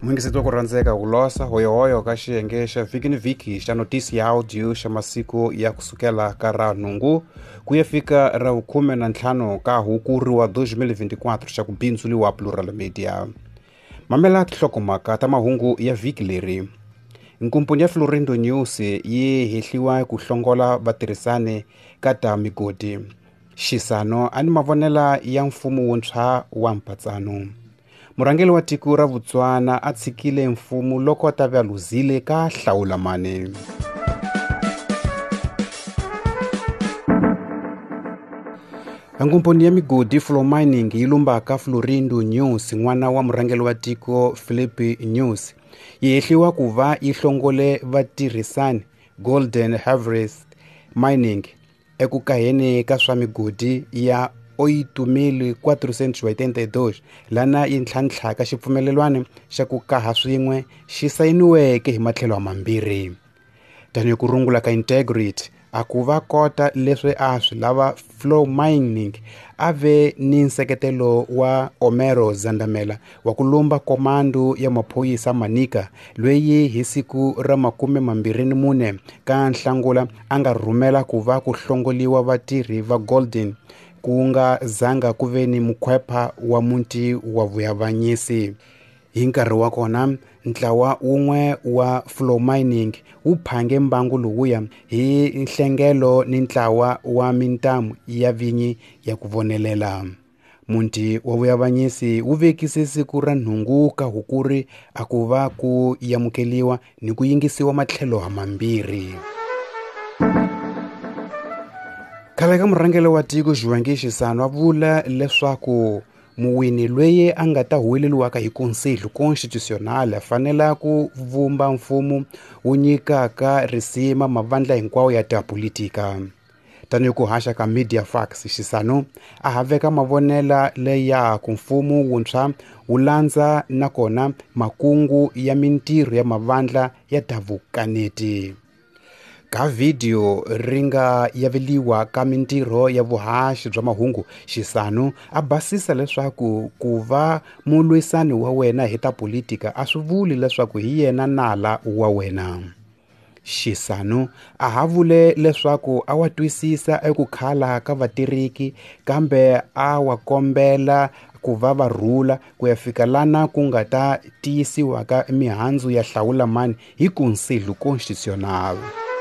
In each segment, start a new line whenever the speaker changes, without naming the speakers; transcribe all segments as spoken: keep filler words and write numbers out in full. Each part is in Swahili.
Mwingisitwa ku rhandzeka ku losa hoyohoyo ka xiyenge xa vhiki ni vhiki xa notisi ya audio xa masiku ya kusukela ka ra nhungu ku ya fika ra vukhume na ntlhanu ka Hukuri wa twenty twenty-four xa ku bindzuliwa Plural Media. Mamela tinhlokomhaka ta mahungu ya vhiki leri. Nkumpuni ya Florindo News yi hehliwa ku hlongola vatirhisani ka ta migodi. Xisano ani mavonela ya mfumo wuntshwa wa Mpatsano. Murhangeli wa tiko ra Botswana a tshikile mfumo loko ta vyaluzile ka Hlawulamane. Nkumpuni ya migodi Flow Mining yi lumba ka Florindo News n'wana wa murhangeli wa tiko Philip News. Yi hehliwa ku va yi hlongole vatirhisani Golden Harvest Mining eku kaheni ka swa migodi ya oitumile four eighty-two lana yi ntlhantlha ka xipfumelelwano xa ku kaha swin'we xi sayiniweke hi matlhelo mambirhi. Tanihi ku rungula ka Integrity a ku va kota leswi a swi lava Flow Mining a ve ni nseketelo wa Omero Zandamela wa ku lumba komando ya maphoyisa Manika lweyi hi siku ra makume mambirhi ni mune ka Nhlangula a nga rhumela ku va ku hlongoliwa vatirhi va Golden ku nga zanga ku ve ni mukhwepha wa muti wa vuyavanyisi. Hi nkarhi wa kona ntlawa wun'we wa Flow Mining wu phange mbangu lowuya hi nhlengelo ni ntlawa wa mintamu ya vinyi ya ku vonelela. Muti wa vuyavanyisi wu vekise siku ra nhungu ka Hukuri a ku va ku yamukeliwa ni ku yingisiwa matlhelo mambirhi. Khale ka murhangeli wa tiko Zhwangi Xisano a vula leswaku muwini lweyi a nga ta huweleliwaka hi Konseil Constitutional fanela ku vumba mfumo wu nyikaka risima mavandla hinkwawo ya ta politika. Tanihi ku haxa ka Media Fax, Xisano a haveka mavonela leya ku mfumo wuntshwa wu landza na kona makungu ya mintirho ya mavandla ya ta vukaneti. Ka video ringa yaveliwa ka mintirho ya vuhaxi bya mahungu, Xisano a basisa leswaku ku va mulwisani wa wena hi ta politika a swi vuli leswaku hi yena nala wa wena. Xisano a ha vule leswaku a wa twisisa eku khala ka vatiriki kambe a wa kombela ku va va rhula ku ya fika lana ku nga ta tiyisiwa ka mihandzu ya Hlawulamani hi Konseil Constitutional.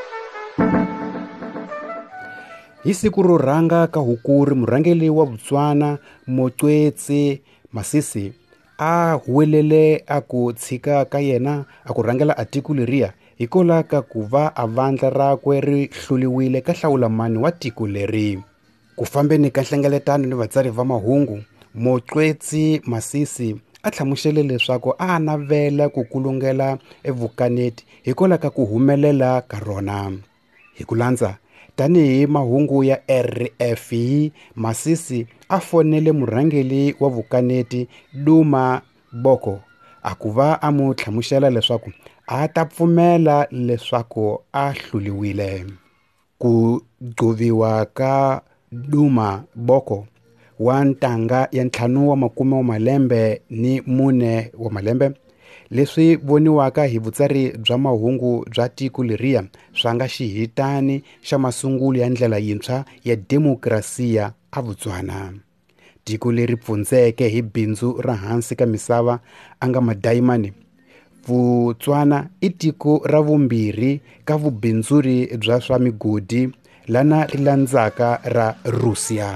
Hi siku ro rhanga ka Hukuri, murhangeli wa Botswana Motshekga Masisi a huwelele a ku tshika ka yena a ku rhangela atiko leriya hikola ka ku va a vandla rakwe ri hluliwile ka Hlawulamani wa tiko leri. Ku fambeni ka nhlengeletano ni vatsari va mahungu, Motshekga Masisi a tlhamuxele leswaku a navela ku kulungela evukaneti hikola ka ku humelela ka rona. Hi ku landza tanihi mahungu ya R F I, Masisi a fonele murhangeli wa vukaneti Duma Boko a ku va a mu tlhamuxela leswaku a ta pfumela leswaku a hluliwile. Ku gcoviwa ka Duma Boko wa ntanga ya ntlhanu wa makume wa malembe ni mune wa malembe leswi voniwaka hi vutsari bya mahungu bya tiko leriya swa nga xihitani xa masungulo ya ndlela yintshwa ya demokrasiya a Botswana. Tiko leri pfunzeke hi bindzu ra hansi ka misava a nga madayimani. Botswana i tiko ra vumbirhi ka vubindzuri bya swa migodi lana ri landzaka ra Russia.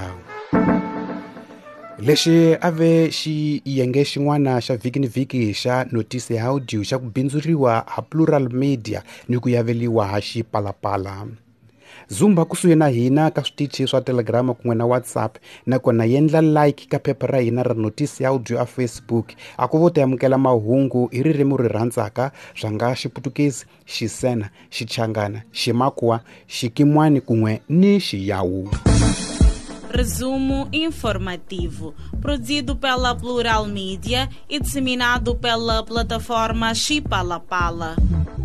Lexi a ve xiyenge xin'wana xa vhiki ni vhiki xa notisi ya audio xa ku bindzuriwa ha Plural Media ni ku yaveliwa ha Xipalapala. Zumba kusuhi na hina ka switichi swa Telegram kun'we na WhatsApp na kona yendla like ka phepha ra hina ra notisi ya audio a Facebook. A ku vo ta amukela mahungu hi ririmi ri rhandzaka swa nga Xiputukezi, Xisena, Xichangana, Ximakwa, Xikimwani kun'we ni Xiyawu.
Resumo informativo, produzido pela Plural Media e disseminado pela plataforma Xipalapala.